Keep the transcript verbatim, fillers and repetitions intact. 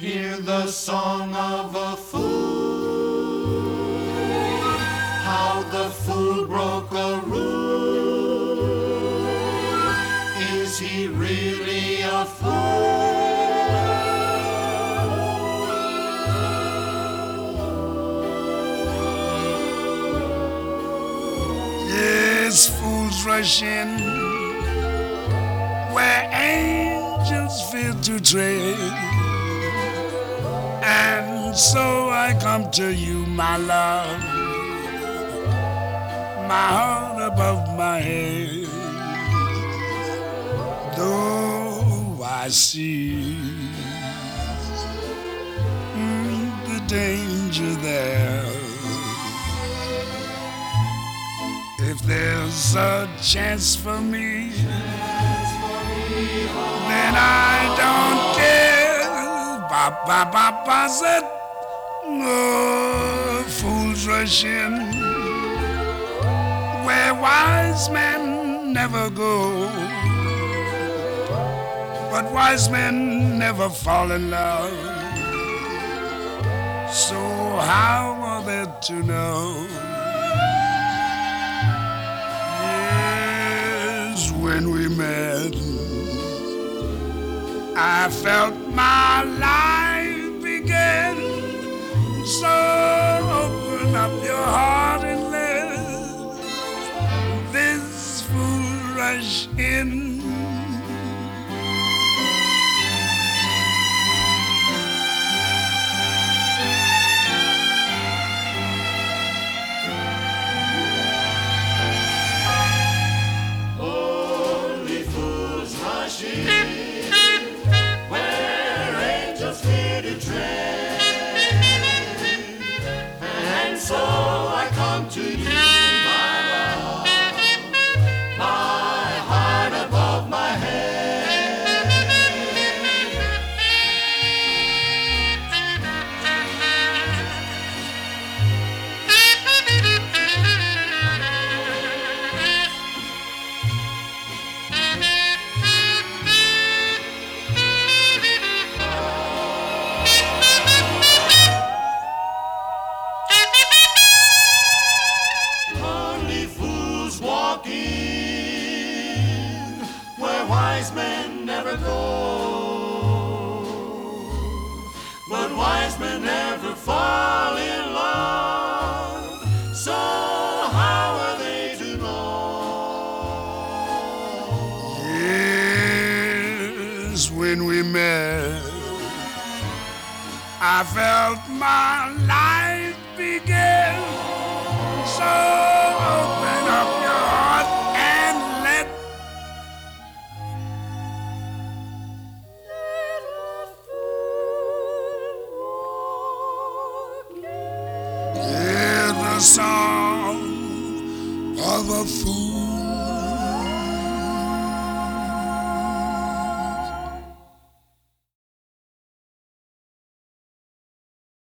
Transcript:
Hear the song of a fool, how the fool broke a rule. Is he really a fool? Yes, fools rush in where angels fear to tread. And so I come to you, my love, my heart above my head. Though I see mm, the danger there, if there's a chance for me, then I don't care. Ba ba ba ba said, no fools rush in where wise men never go, but wise men never fall in love. So how are they to know? Yes, when we met, I felt my life begin. So open up your heart and let this fool rush in. Only fools rush in where angels fear to tread. And so I come to you, my love, my heart above my head. Only fools walk in where wise men never go, but wise men never fall in love. So how are they to know? Yes, when we met, I felt my life begin. So open up your heart and let hear the song of a fool.